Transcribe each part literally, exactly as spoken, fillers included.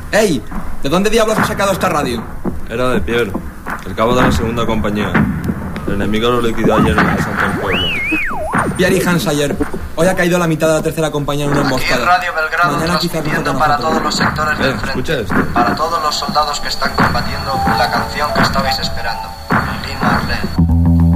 ¡Ey! ¿De dónde diablos has sacado esta radio? Era de Pierre, el cabo de la segunda compañía. El enemigo lo liquidó ayer en el asalto del pueblo. Pierre y Hans ayer. Hoy ha caído la mitad de la tercera compañía en una emboscada. Aquí en Radio Belgrado, mañana transmitiendo para todos los sectores eh, del frente. Esto. Para todos los soldados que están combatiendo, la canción que estabais esperando. Lili Marlene.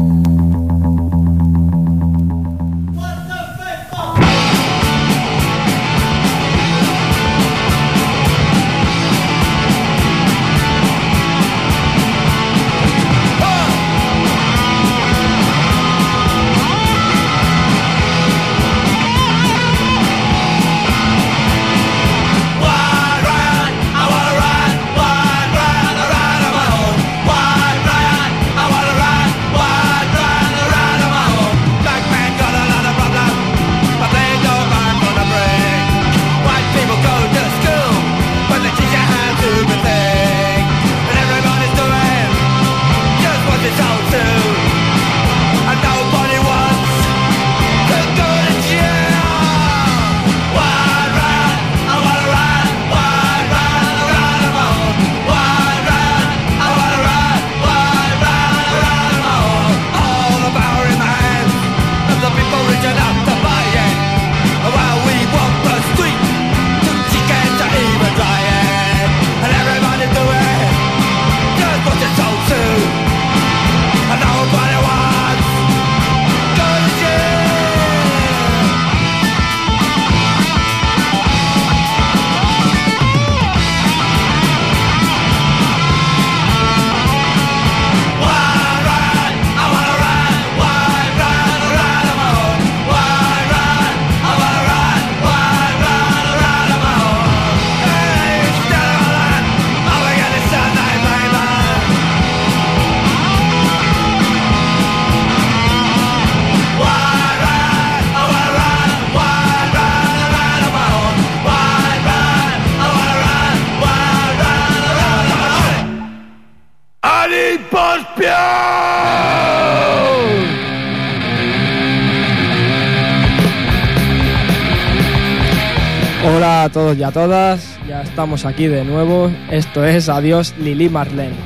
Hola a todos y a todas, ya estamos aquí de nuevo. Esto es Adiós Lili Marlene.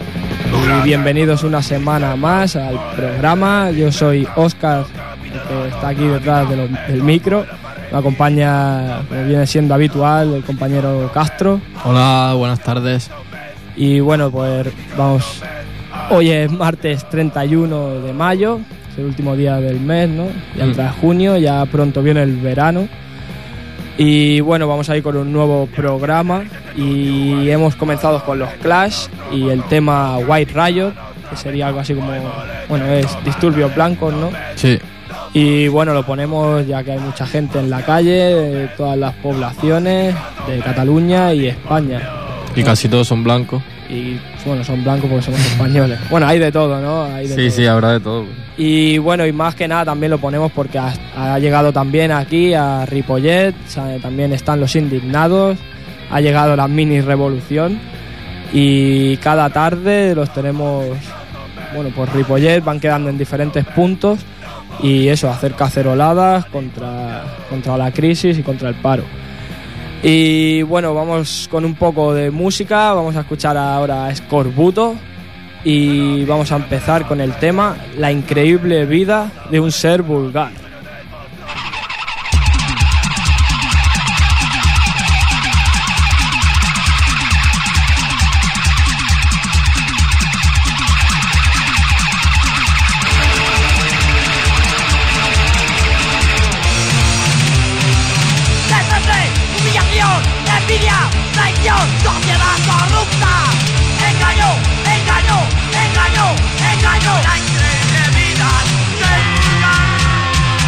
Y bienvenidos una semana más al programa. Yo soy Óscar, que está aquí detrás de lo, del micro. Me acompaña, como viene siendo habitual, el compañero Castro. Hola, buenas tardes. Y bueno, pues vamos. Hoy es martes treinta y uno de mayo, es el último día del mes, ¿no? Ya entra mm. junio, ya pronto viene el verano. Y bueno, vamos a ir con un nuevo programa y hemos comenzado con los Clash y el tema White Riot, que sería algo así como, bueno, es disturbios blancos, ¿no? Sí. Y bueno, lo ponemos ya que hay mucha gente en la calle, de todas las poblaciones de Cataluña y España. Y casi todos son blancos. Y bueno, son blancos porque somos españoles. Bueno, hay de todo, ¿no? Hay de sí, todo. sí, habrá de todo. Y bueno, y más que nada también lo ponemos porque ha, ha llegado también aquí a Ripollet, o sea, también están los indignados, ha llegado la mini revolución y cada tarde los tenemos, bueno, pues Ripollet van quedando en diferentes puntos y eso, hacer caceroladas contra, contra la crisis y contra el paro. Y bueno, vamos con un poco de música, vamos a escuchar ahora a Escorbuto y vamos a empezar con el tema La increíble vida de un ser vulgar. Engaño, engaño, engaño. La increíble vida de un vulgar.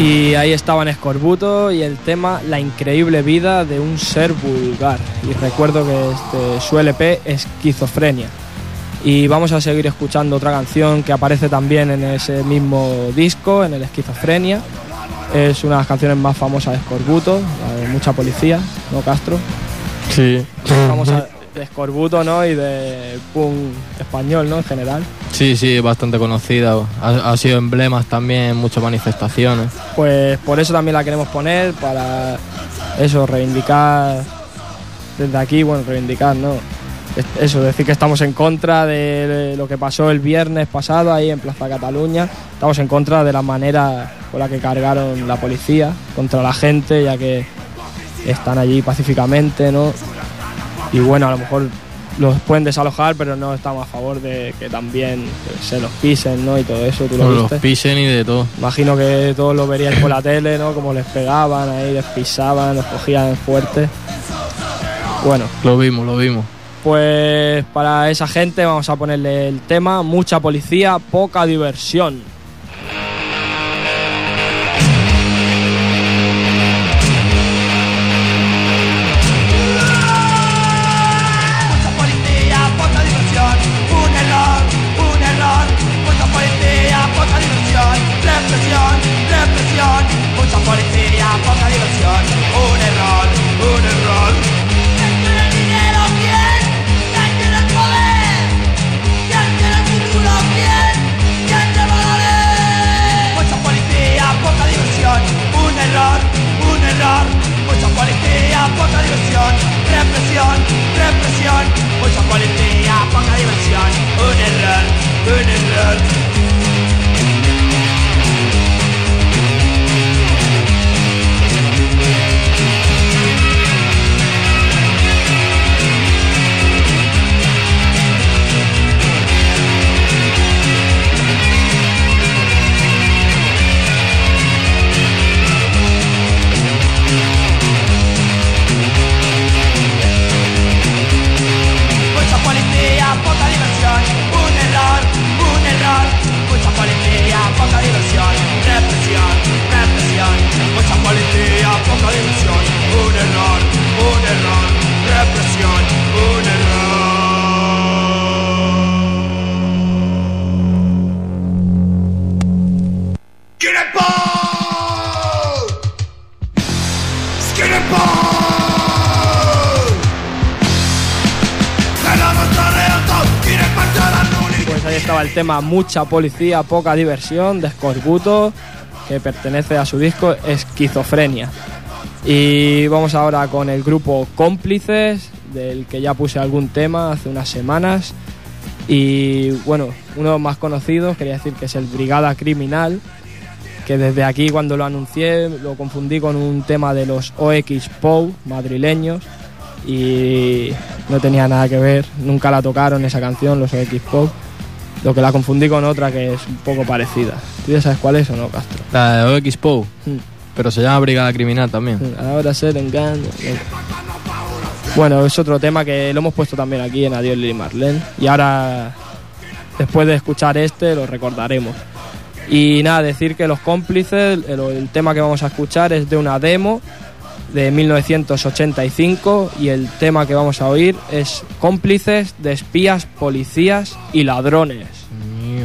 Y ahí estaban Escorbuto y el tema La increíble vida de un ser vulgar. Y recuerdo que este, su L P es Esquizofrenia. Y vamos a seguir escuchando otra canción que aparece también en ese mismo disco, en el Esquizofrenia. Es una de las canciones más famosas de Escorbuto, la de Mucha Policía, ¿no, Castro? Sí. Famosa de Escorbuto, ¿no? Y de punk español, ¿no? En general. Sí, sí, bastante conocida. Ha, ha sido emblemas también en muchas manifestaciones. Pues por eso también la queremos poner, para eso, reivindicar desde aquí, bueno, reivindicar, ¿no? Eso, decir que estamos en contra de lo que pasó el viernes pasado ahí en Plaza Cataluña. Estamos en contra de la manera con la que cargaron la policía contra la gente, ya que están allí pacíficamente, ¿no? Y bueno, a lo mejor los pueden desalojar, pero no estamos a favor de que también se los pisen, ¿no? Y todo eso, ¿tú lo No viste? los pisen y de todo. Imagino que todos lo veríais por la tele, ¿no? Como les pegaban ahí, les pisaban, los cogían fuerte. Bueno, Lo vimos, lo vimos. pues para esa gente vamos a ponerle el tema Mucha Policía, Poca Diversión. El tema Mucha Policía, Poca Diversión de Escorbuto, que pertenece a su disco Esquizofrenia. Y vamos ahora con el grupo Cómplices, del que ya puse algún tema hace unas semanas. Y bueno, uno de los más conocidos, quería decir que es el Brigada Criminal, que desde aquí cuando lo anuncié lo confundí con un tema de los O X P O U madrileños y no tenía nada que ver, nunca la tocaron esa canción, los O X P O U. Lo que la confundí con otra que es un poco parecida. ¿Tú ya sabes cuál es o no, Castro? La de O X P O U, Hmm. pero se llama Brigada Criminal también. Ahora se le engaña. Bueno, es otro tema que lo hemos puesto también aquí en Adiós Lili Marlene. Y ahora, después de escuchar este, lo recordaremos. Y nada, decir que Los Cómplices, el, el tema que vamos a escuchar es de una demo de mil novecientos ochenta y cinco y el tema que vamos a oír es Cómplices de espías, policías y ladrones. Mío.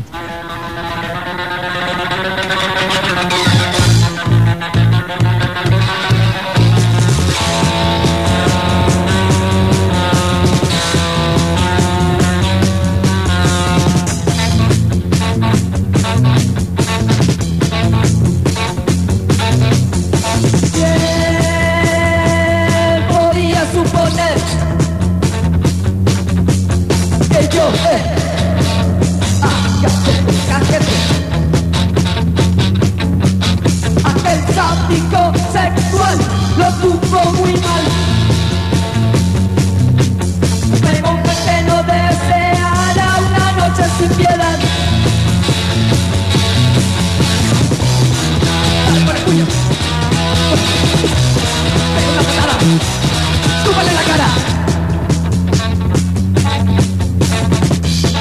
Aquel sádico sexual lo tuvo muy mal. Pero un que no deseara una noche sin piedad. Dale por el puño. Pega una patada. Súbale la cara.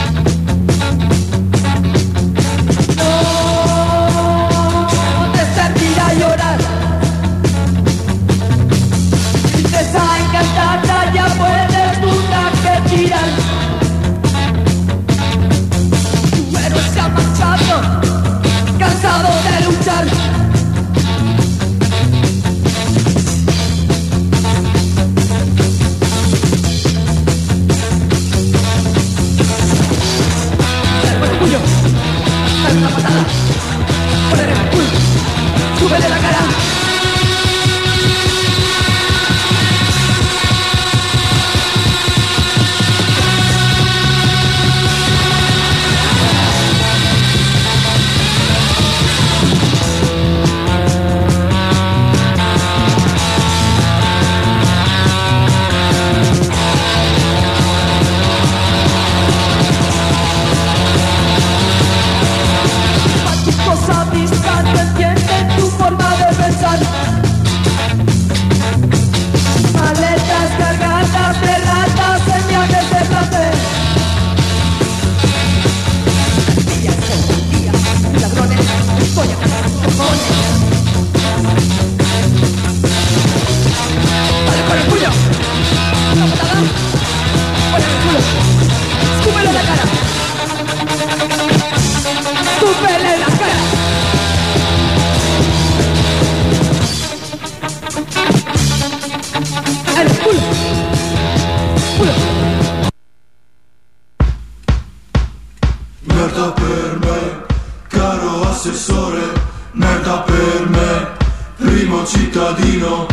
Merda per me, caro assessore, merda per me, primo cittadino.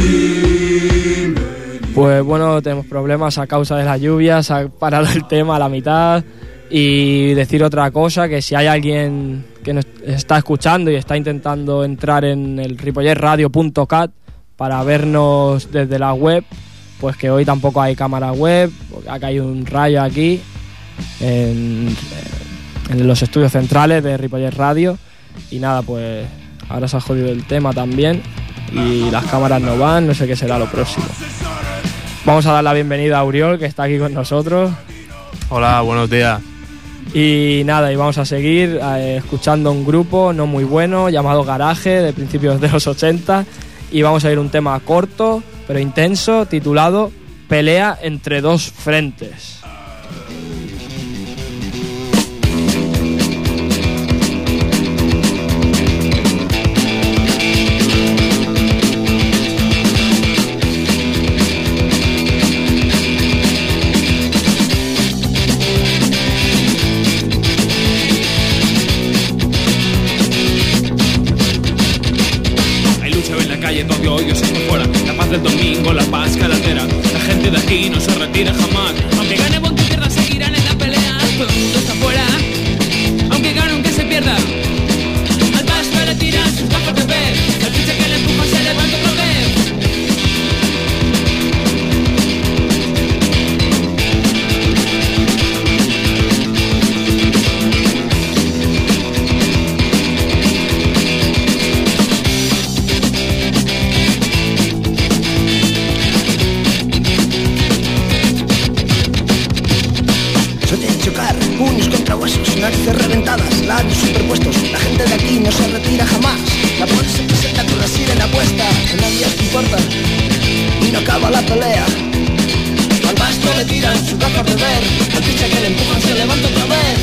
Pues bueno, tenemos problemas a causa de las lluvias, se ha parado el tema a la mitad. Y decir otra cosa, que si hay alguien que nos está escuchando y está intentando entrar en el ripollet radio punto cat para vernos desde la web, pues que hoy tampoco hay cámara web, acá hay un rayo aquí en, en los estudios centrales de Ripollet Radio. Y nada, pues ahora se ha jodido el tema también y las cámaras no van, no sé qué será lo próximo. Vamos a dar la bienvenida a Uriol, que está aquí con nosotros. Hola, buenos días. Y nada, y vamos a seguir eh, escuchando un grupo no muy bueno llamado Garaje, de principios de los ochenta, y vamos a ir un tema corto pero intenso titulado Pelea entre dos frentes. Del domingo, la paz calatera. La gente de aquí no se retira jamás. Aunque gane o aunque pierda, seguirán en la pelea. Todo el mundo está fuera. Aunque gane, aunque se pierda. Al pasto le tiran sus gafas de ver. El pinche que le empuja se levanta otra vez. Narices reventadas, labios superpuestos. La gente de aquí no se retira jamás. La policía se presenta con la sirena puesta. A nadie te importa y no acaba la pelea. Al basto le tiran su gafas de ver. Al picha que le empujan se levanta otra vez.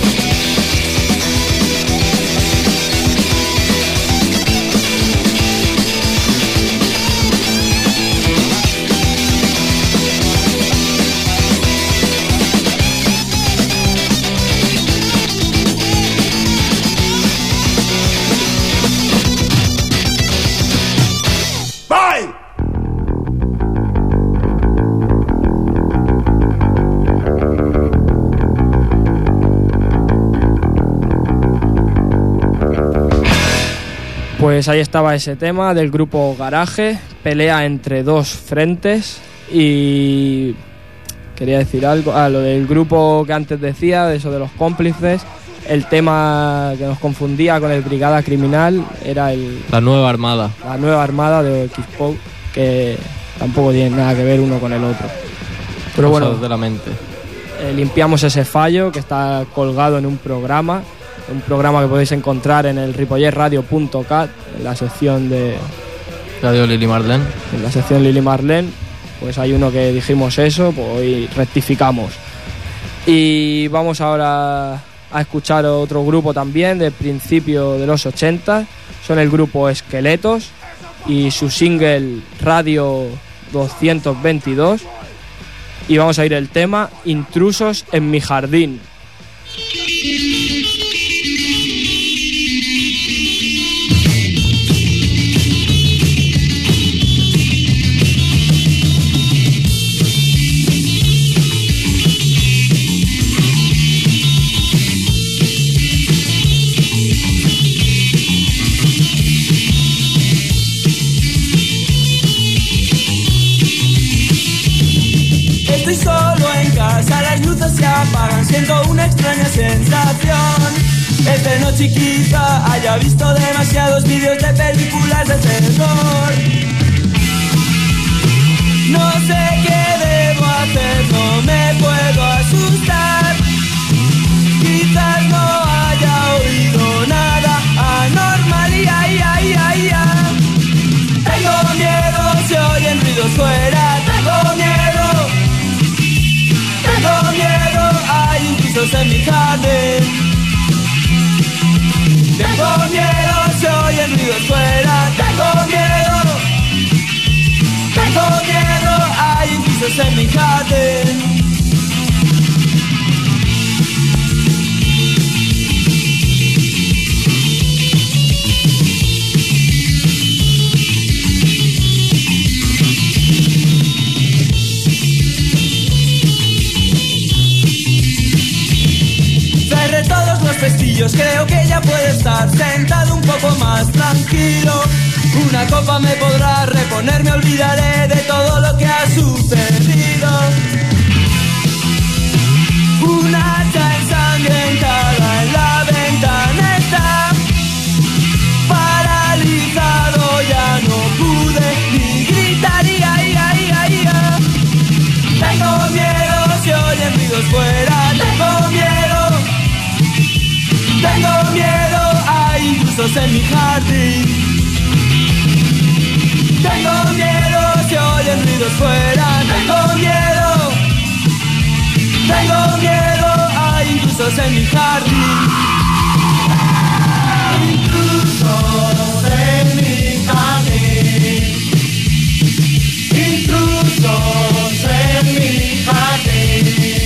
Pues ahí estaba ese tema del grupo Garaje, pelea entre dos frentes. Y quería decir algo, ah, lo del grupo que antes decía, de eso de los cómplices. El tema que nos confundía con el Brigada Criminal era el... La Nueva Armada. La Nueva Armada de X-Pow, que tampoco tiene nada que ver uno con el otro. Pero Cosas bueno, de la mente. Eh, limpiamos ese fallo que está colgado en un programa. Un programa que podéis encontrar en el ripollet radio punto cat, en la sección de... Radio Lili Marlene. En la sección Lili Marlene, pues hay uno que dijimos eso, pues hoy rectificamos. Y vamos ahora a escuchar otro grupo también, del principio de los ochenta. Son el grupo Esqueletos y su single Radio doscientos veintidós. Y vamos a ir el tema Intrusos en mi jardín. Estoy solo en casa, las luces se apagan, siento una extraña sensación. Es de noche y quizá haya visto demasiados vídeos de películas de terror. No sé qué debo hacer, no me puedo asustar. Quizás no haya oído nada anormal y ay, ay, ay, ay. Tengo miedo, se oyen ruidos fuera, tengo miedo. Tengo miedo, hay intrusos en mi jardín. Tengo miedo, se oyen ruidos fuera. Tengo miedo. Tengo miedo, hay intrusos en mi jardín. Cerré todos los pestillos, creo que ya puedo estar sentado un poco más tranquilo. Una copa me podrá reponer, me olvidaré de todo lo que ha sucedido. Un hacha ensangrentada en la ventana está. Paralizado ya no pude ni gritar, ia, ia, ia, ia. Tengo miedo, se oyen ruidos fuera. Tengo miedo, tengo miedo, hay intrusos en mi jardín. Tengo miedo, se oyen ruidos fuera. Tengo miedo, tengo miedo, hay intrusos en mi jardín. Intrusos en mi jardín. Intrusos en mi jardín.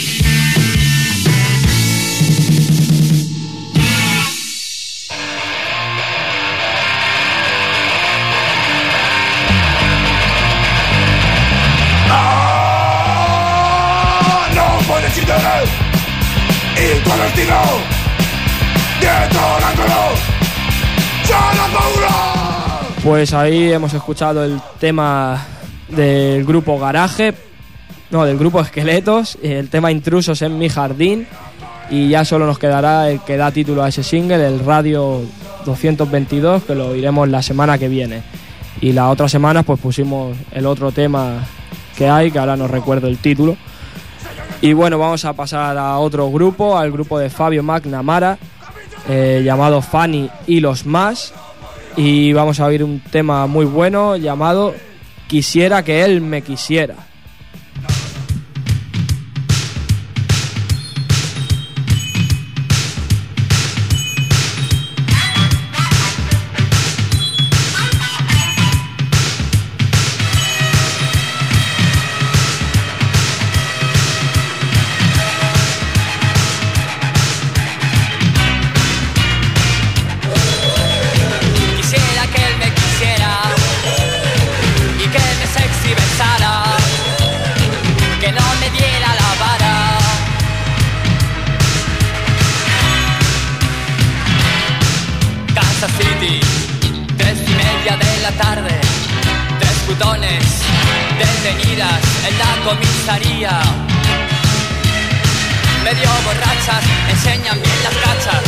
Il tuo destino dietro c'è la paura. Pues ahí hemos escuchado el tema del grupo Garaje, no, del grupo Esqueletos, el tema Intrusos en mi jardín, y ya solo nos quedará el que da título a ese single, el Radio doscientos veintidós, que lo iremos la semana que viene. Y la otra semana pues pusimos el otro tema que hay, que ahora no recuerdo el título. Y bueno, vamos a pasar a otro grupo, al grupo de Fabio McNamara, eh, llamado Fanny y los más. Y vamos a oír un tema muy bueno llamado Quisiera que él me quisiera. Detenidas en la comisaría, medio borrachas, enseñan bien las cachas.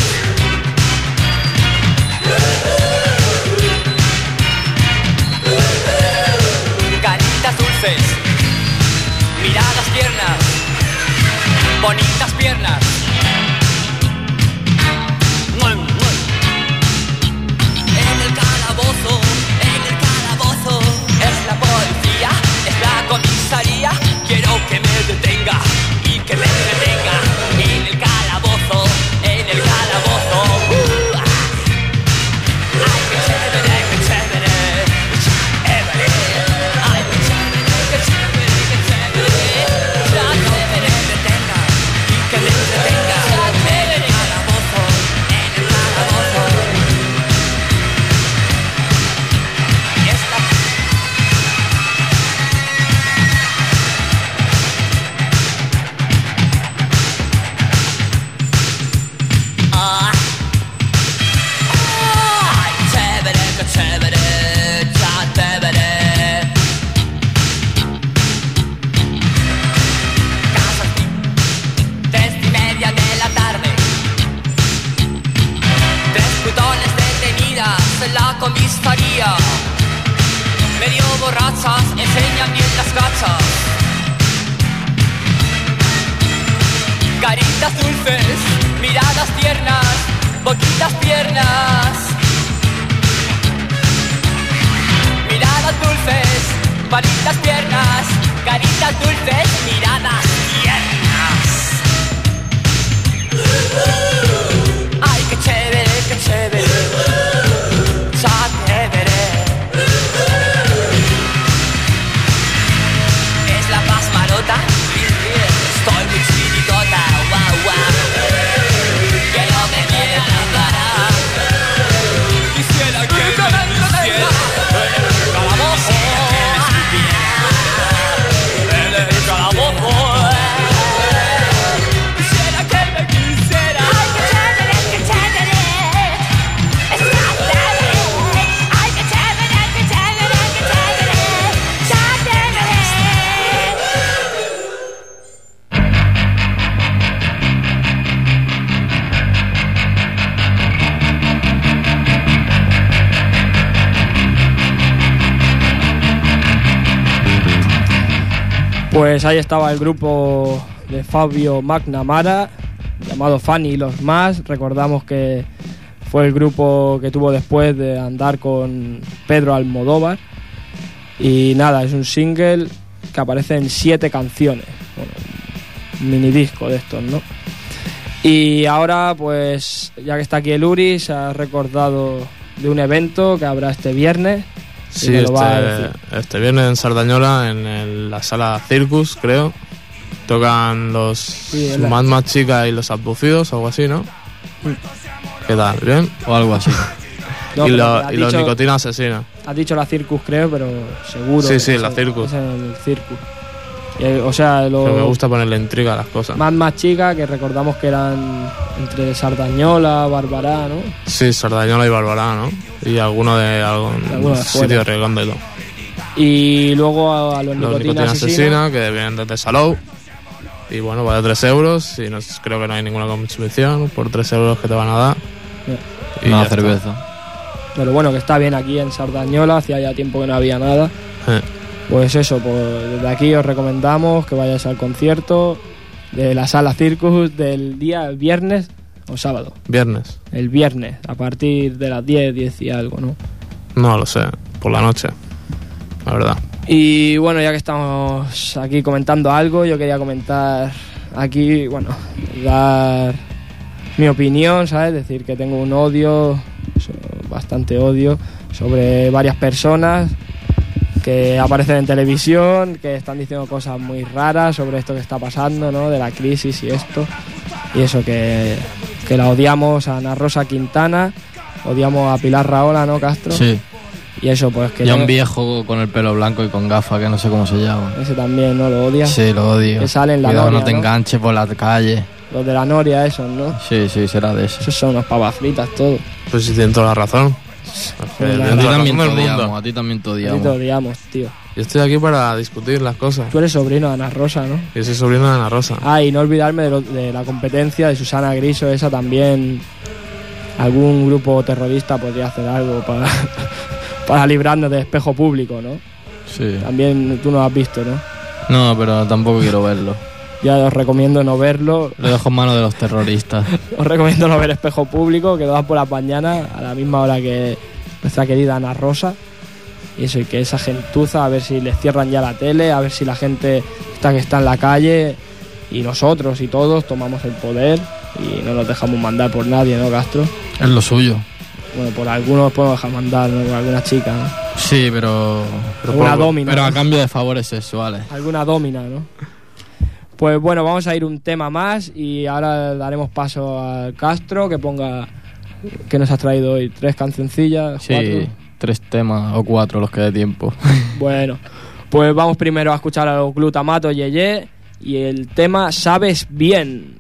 Caritas dulces, miradas tiernas, bonitas piernas. En el calabozo, en el calabozo, es la policía, es la comisaría. Quiero que me detenga y que me detenga. En el calabozo, en el calabozo. Uh, ah. Ay, qué chévere, qué chévere, qué chévere. Ay, qué chévere, qué chévere, qué chévere. Ya no me detenga y que me detenga. En el calabozo, en el calabozo. Esta comisaría, medio borrachas, enseñan bien las gachas. Caritas dulces, miradas tiernas, boquitas tiernas. Miradas dulces, palitas tiernas, caritas dulces, miradas tiernas. Ay, qué chévere, qué chévere. Ya te veré. Pues ahí estaba el grupo de Fabio McNamara, llamado Fanny y los más. Recordamos que fue el grupo que tuvo después de andar con Pedro Almodóvar. Y nada, es un single que aparece en siete canciones. Bueno, un mini disco de estos, ¿no? Y ahora, pues, ya que está aquí el Uri, se ha recordado de un evento que habrá este viernes. Sí, este, este viernes en Sardañola, en el, la sala Circus, creo. Tocan los sí, Mad Más Chica y los Abducidos, algo así, ¿no? Sí. ¿Qué tal? ¿Bien? O algo así. No, y, lo, y dicho, los Nicotina Asesina. Has dicho la Circus, creo, pero seguro. Sí, sí, es la el, Circus. Es el Circus. Y, o sea, lo, me gusta ponerle intriga a las cosas. Mad Más Chica, que recordamos que eran entre Sardañola, Barbará, ¿no? Sí, Sardañola y Barbará, ¿no? Y alguno de algún sitio redondo. Y luego a, a los, los Nicotina, Nicotina Asesina, que vienen desde Salou. Y bueno, vale tres euros. Y no, creo que no hay ninguna consumición por tres euros que te van a dar. Y una cerveza. Está. Pero bueno, que está bien aquí en Sardañola. Hacía ya tiempo que no había nada. Eh. Pues eso, pues desde aquí os recomendamos que vayáis al concierto de la sala Circus del día viernes o sábado. Viernes. El viernes, a partir de las diez, diez y algo, ¿no? No lo sé, por la noche, la verdad. Y bueno, ya que estamos aquí comentando algo, yo quería comentar aquí, bueno, dar mi opinión, ¿sabes? Decir que tengo un odio, bastante odio, sobre varias personas que aparecen en televisión, que están diciendo cosas muy raras sobre esto que está pasando, ¿no? De la crisis y esto. Y eso, que, que la odiamos a Ana Rosa Quintana, odiamos a Pilar Rahola, ¿no, Castro? Sí. Y eso, pues que... Y a un viejo con el pelo blanco y con gafas, que no sé cómo se llama. Ese también, ¿no? ¿Lo odias? Sí, lo odio. Que sale en la Cuidado, Noria, no te ¿no? enganches por la calle. Los de la Noria, esos, ¿no? Sí, sí, será de eso. Esos son unas pavas fritas, todo. Pues sí, tienen toda la razón. A ti también te odiamos, a ti también te odiamos. A ti te odiamos, tío. Yo estoy aquí para discutir las cosas. Tú eres sobrino de Ana Rosa, ¿no? Yo soy sobrino de Ana Rosa. Ah, y no olvidarme de, lo, de la competencia de Susana Griso, esa también. Algún grupo terrorista podría hacer algo para, para librarnos de espejo público, ¿no? Sí. También tú no lo has visto, ¿no? No, pero tampoco quiero verlo. Ya os recomiendo no verlo. Lo dejo en manos de los terroristas. Os recomiendo no ver espejo público, que lo dan por las mañanas a la misma hora que nuestra querida Ana Rosa. Y eso, y que esa gentuza, a ver si les cierran ya la tele, a ver si la gente está que está en la calle y nosotros y todos tomamos el poder y no nos dejamos mandar por nadie, ¿no, Castro? Es lo suyo. Bueno, por algunos podemos dejar mandar, ¿no? Por alguna chica, ¿no? Sí, pero... pero alguna domina. Pero ¿no? a cambio de favores sexuales. Alguna domina, ¿no? Pues bueno, vamos a ir un tema más y ahora daremos paso al Castro, que ponga... que nos has traído hoy? ¿Tres cancioncillas? Sí. ¿Cuatro? Tres temas o cuatro los que dé tiempo. Bueno, pues vamos primero a escuchar a los Glutamato Yeye y el tema Sabes Bien.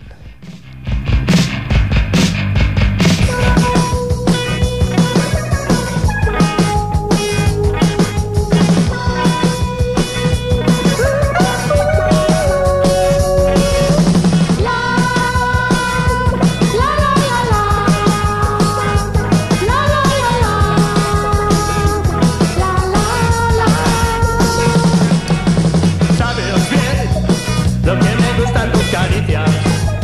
Lo que me gustan tus caricias.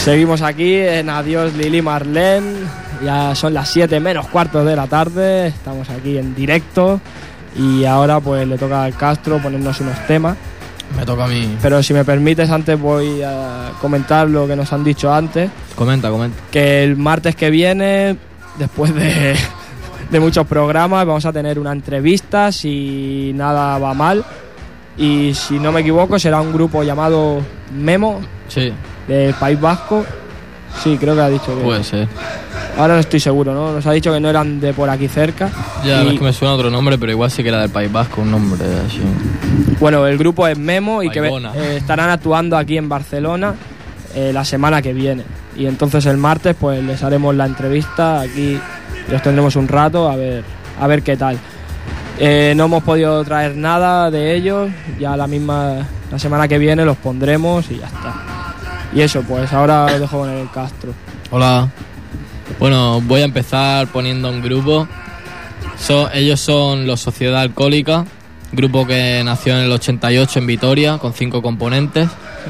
Seguimos aquí en Adiós Lili Marlene. Ya son las siete menos cuartos de la tarde. Estamos aquí en directo. Y ahora pues le toca al Castro ponernos unos temas. Me toca a mí. Pero si me permites, antes voy a comentar lo que nos han dicho antes. Comenta, comenta. Que el martes que viene, después de, de muchos programas, vamos a tener una entrevista, si nada va mal. Y si no me equivoco, será un grupo llamado Memo. Sí. Del País Vasco. Sí, creo que ha dicho que... Puede ser. Ahora no estoy seguro, ¿no? Nos ha dicho que no eran de por aquí cerca. Ya, y... es que me suena otro nombre, pero igual sí que era del País Vasco, un nombre así. Bueno, el grupo es Memo y Baigona. que eh, estarán actuando aquí en Barcelona eh, la semana que viene. Y entonces el martes pues les haremos la entrevista aquí, los tendremos un rato a ver, a ver qué tal. Eh, no hemos podido traer nada de ellos, ya la misma la semana que viene los pondremos y ya está. Y eso, pues ahora os dejo con el Castro. Hola. Bueno, voy a empezar poniendo un grupo. So, ellos son Los Sociedad Alcohólica, grupo que nació en el ochenta y ocho en Vitoria, con cinco componentes.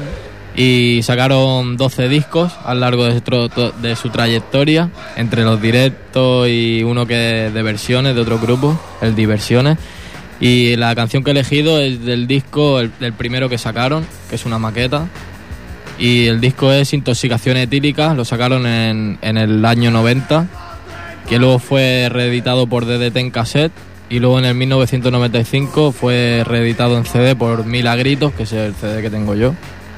Y sacaron doce discos a lo largo de su, de su trayectoria, entre los directos y uno que de versiones de otro grupo, el Diversiones. Y la canción que he elegido es del disco, el, el primero que sacaron, que es una maqueta. Y el disco es Intoxicación Etílica, lo sacaron en, en el año noventa, que luego fue reeditado por D D T en cassette, y luego en el mil novecientos noventa y cinco fue reeditado en C D por Milagritos, que es el C D que tengo yo.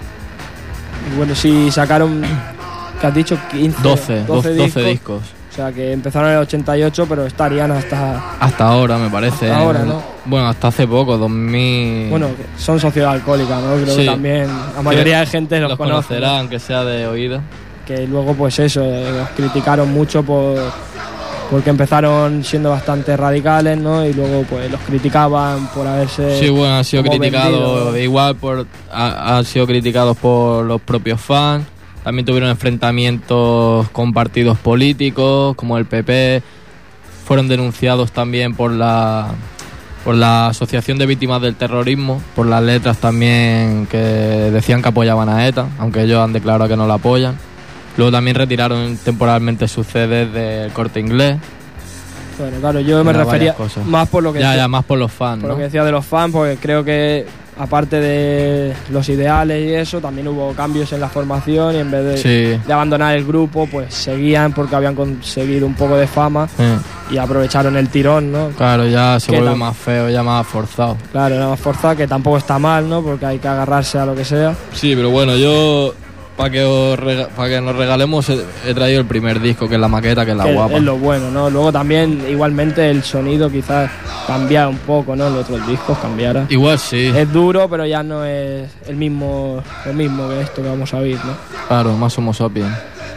Y bueno, sí, sacaron, ¿qué has dicho? quince, doce, doce, discos. doce discos. O sea, que empezaron en el ochenta y ocho, pero estarían hasta... Hasta ahora, me parece. Hasta ahora, ¿no? Bueno, hasta hace poco, dos mil... Bueno, son Sociedad Alcohólica, ¿no? Creo sí. que también la mayoría de gente los, los conoce. conocerá, ¿no? Aunque sea de oído. Que luego, pues eso, los criticaron mucho por... porque empezaron siendo bastante radicales, ¿no? Y luego pues los criticaban por haberse... Sí, bueno, han sido criticados, vendido, ¿no? igual por ha, han sido criticados por los propios fans. También tuvieron enfrentamientos con partidos políticos, como el P P. Fueron denunciados también por la por la Asociación de Víctimas del Terrorismo, por las letras también que decían que apoyaban a ETA, aunque ellos han declarado que no la apoyan. Luego también retiraron temporalmente sus C Ds del Corte Inglés. Bueno, claro, yo me refería más por lo que ya, decía, ya, más por los fans, por ¿no? lo que decía de los fans, porque creo que aparte de los ideales y eso, también hubo cambios en la formación y en vez de, sí. de abandonar el grupo, pues seguían porque habían conseguido un poco de fama sí. y aprovecharon el tirón, ¿no? Claro, ya se que vuelve tam- más feo, ya más forzado. Claro, era más forzado, que tampoco está mal, ¿no? Porque hay que agarrarse a lo que sea. Sí, pero bueno, yo... Para que, os rega- pa que nos regalemos he, he traído el primer disco, que es la maqueta, que es la que guapa. Es lo bueno, ¿no? Luego también, igualmente, el sonido quizás cambiara un poco, ¿no? Los otros discos cambiara. Igual sí. Es duro, pero ya no es el mismo, lo mismo que esto que vamos a oír, ¿no? Claro, más Homo sapiens.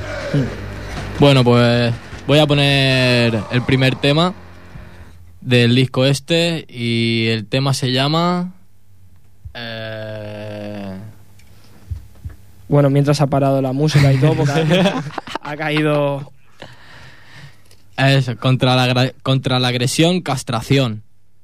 Mm. Bueno, pues voy a poner el primer tema del disco este y el tema se llama... Eh... Bueno, mientras ha parado la música y todo, porque ha, ha caído... Es contra la, gra- contra la agresión, castración.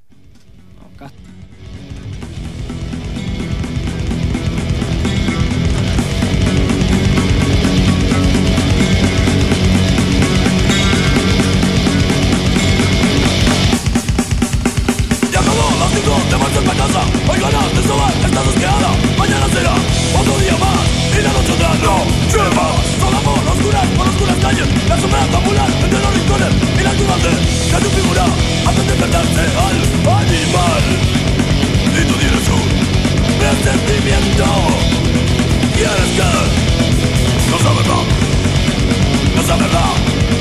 Ya acabó las cinco, te marchas pa' casa. Hoy ganas de sobar, estás asqueada. Mañana será otro día más. Y la noche otra no llevas. Sola por oscuras, por oscuras calles. La sombra popular entre los rincones. Y la duda de que tu figura hace despertarse al animal. Y tú tienes un presentimiento. Quieres que no sabes nada. No sabes nada.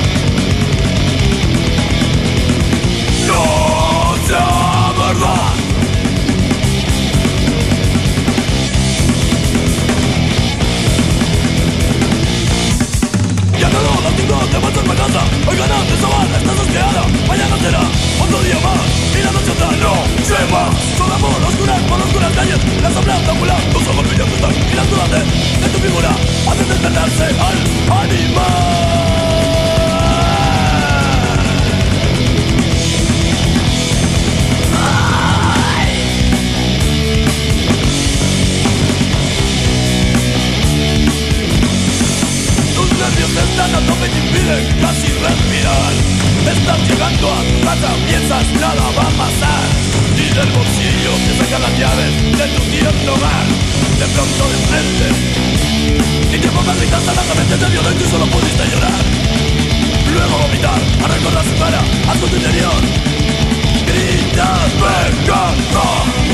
No sea verdad. Ya no, las cinco te marchas pa' casa. Hoy ganas de sobar, estás asqueada. Mañana pasa? Piensas nada va a pasar. Y del bolsillo te sacan las llaves de tu tierno hogar. De pronto de frente y te pongas a gritar sanadamente de violento y solo pudiste llorar. Luego vomitar, a recordar su cara, a tu interior. Gritas venganza.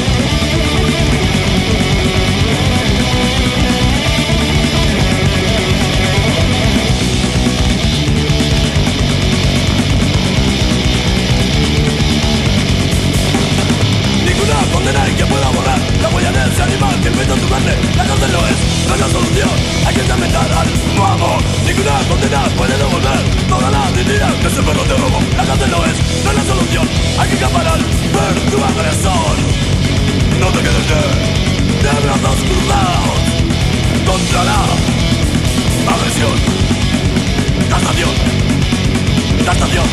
Ninguna condena en que pueda borrar la huella de ese animal que inventó tu carne. La cárcel no es, no es la solución. Hay que interventar al no amor. Ninguna condena puede devolver toda la dignidad que ese perro te robó. La cárcel no es, no es la solución. Hay que escapar al ver tu agresor. No te quedes de, de brazos cruzados contra la agresión. Castración. Castración.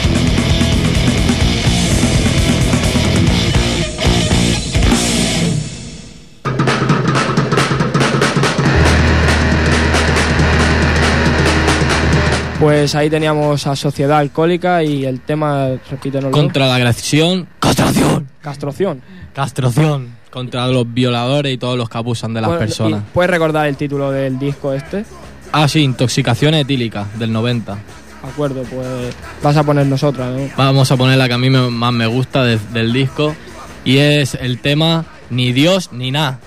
Pues ahí teníamos a Sociedad Alcohólica y el tema, repítenoslo. Contra la agresión, castración. Castración. Castración. Contra los violadores y todos los que abusan de las Bueno, personas. ¿puedes recordar el título del disco este? Ah, sí, Intoxicación etílica, del noventa. De acuerdo, pues vas a poner nosotras, ¿no? Vamos a poner la que a mí me- más me gusta de- del disco. Y es el tema Ni Dios ni nada.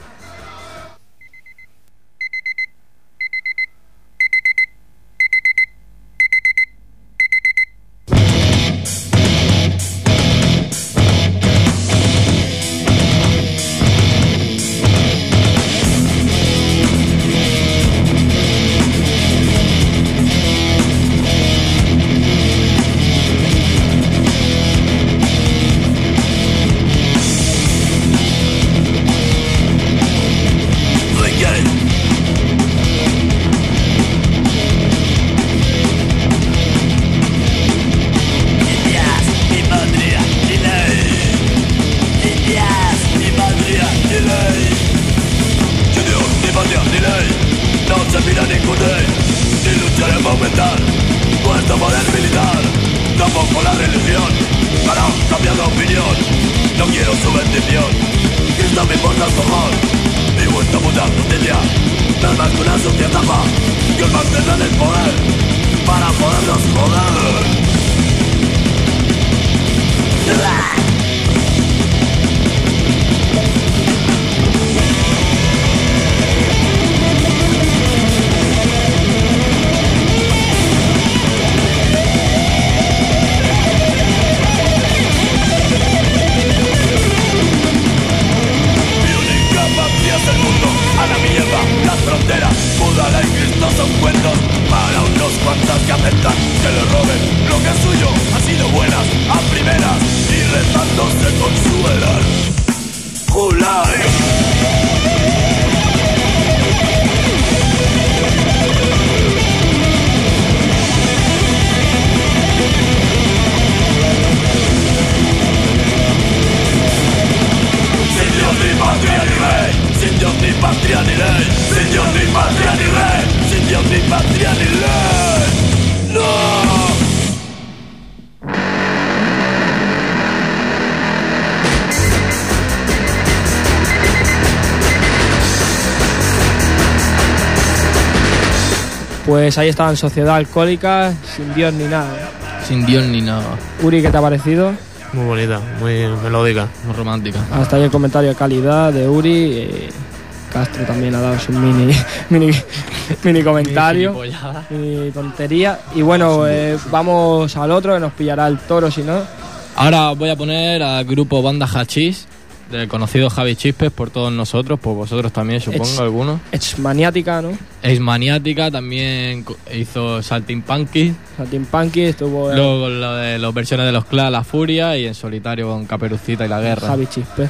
Pues ahí estaban Sociedad Alcohólica, Sin Dios ni nada. Sin Dios ni nada. Uri, ¿qué te ha parecido? Muy bonita, muy melódica. Muy romántica. Hasta ahí el comentario de calidad de Uri. eh, Castro también ha dado su mini mini, mini comentario, Mini gilipollada. mini tontería. Y bueno, eh, vamos al otro, que nos pillará el toro si no. Ahora voy a poner al grupo Banda Hachís, del conocido Javi Chispes por todos nosotros, por vosotros también, supongo, Ex- algunos. Ex Maniática, ¿no? Ex Maniática también co- hizo Saltimpanqui. Saltimpanqui estuvo eh, Luego con lo de las versiones de los Clash, La Furia, y en solitario con Caperucita y La Guerra. Javi Chispe.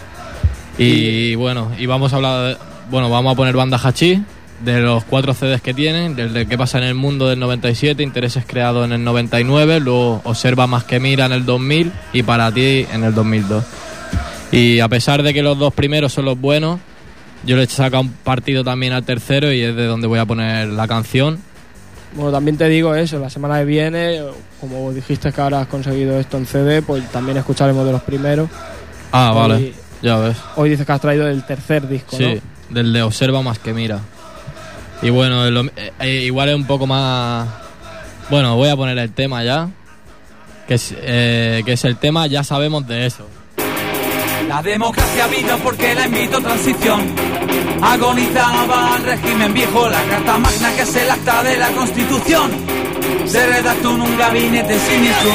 Y bueno, y vamos a hablar de, bueno, vamos a poner Banda Hachís, de los cuatro C Ds que tienen, desde Qué pasa en el mundo del noventa y siete, Intereses creados en el noventa y nueve, luego Observa más que mira en el dos mil y Para ti en el dos mil dos. Y a pesar de que los dos primeros son los buenos, yo le he sacado un partido también al tercero y es de donde voy a poner la canción. Bueno, también te digo eso, la semana que viene, como dijiste que ahora has conseguido esto en C D, pues también escucharemos de los primeros. Ah, Hoy- vale, ya ves. Hoy dices que has traído el tercer disco, Sí, ¿no? del de Observa más que mira. Y bueno, lo- eh, eh, igual es un poco más... Bueno, voy a poner el tema ya, que es, eh, que es el tema Ya sabemos de eso. La democracia vino porque la invitó transición. Agonizaba el régimen viejo, la carta magna que es el acta de la Constitución. Se redactó en un gabinete siniestro.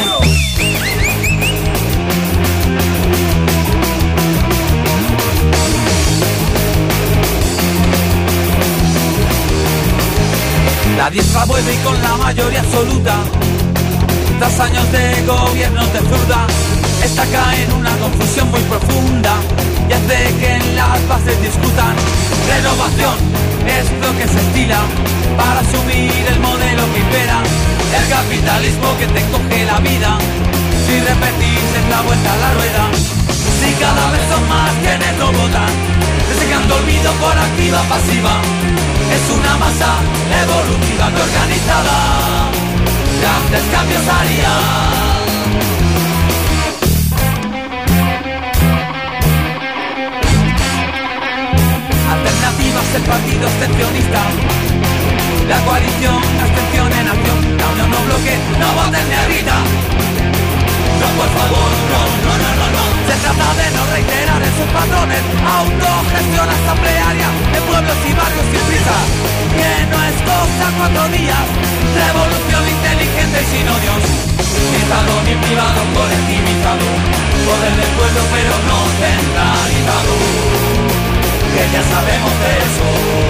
La diestra vuelve y con la mayoría absoluta. Tras años de gobiernos de zurda, esta cae en una confusión muy profunda y hace que en las bases discutan. Renovación es lo que se estila para asumir el modelo que impera. El capitalismo que te coge la vida si repetís en la vuelta a la rueda. Si cada vez son más quienes no votan, deseando olvido por activa pasiva. Es una masa evolutiva que organizada grandes cambios haría. Alternativas, el partido abstencionista, la coalición, abstención en acción, la unión no bloque, no voten ni grita. No, por favor, no, no, no, no, no. Se trata de no reiterar esos patrones, autogestión asamblearia de pueblos y barrios sin prisa, que no es cosa cuatro días, revolución inteligente y sin odios, ni Estado ni privado, colectivizado, poder del pueblo pero no centralizado, que ya sabemos de eso.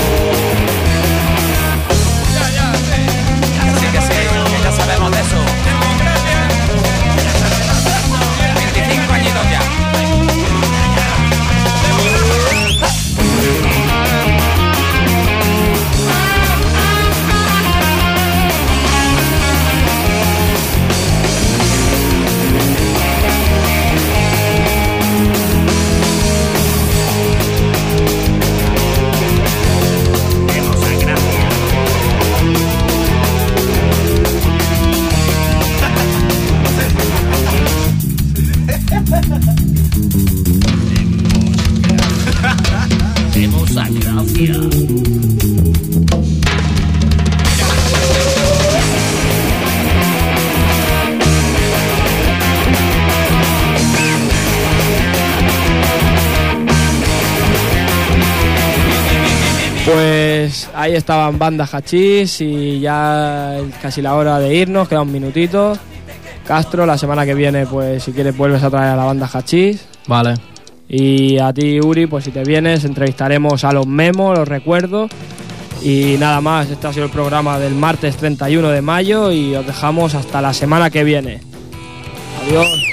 Ya, ya, sí. Sí que sí, que ya sabemos de eso. veinticinco añitos ya. Pues ahí estaban Banda Hachís y ya casi la hora de irnos, queda un minutito. Castro, la semana que viene, pues si quieres vuelves a traer a la Banda Hachís. Vale. Y a ti, Uri, pues si te vienes, entrevistaremos a los Memos, los recuerdos. Y nada más, este ha sido el programa del martes treinta y uno de mayo y os dejamos hasta la semana que viene. Adiós.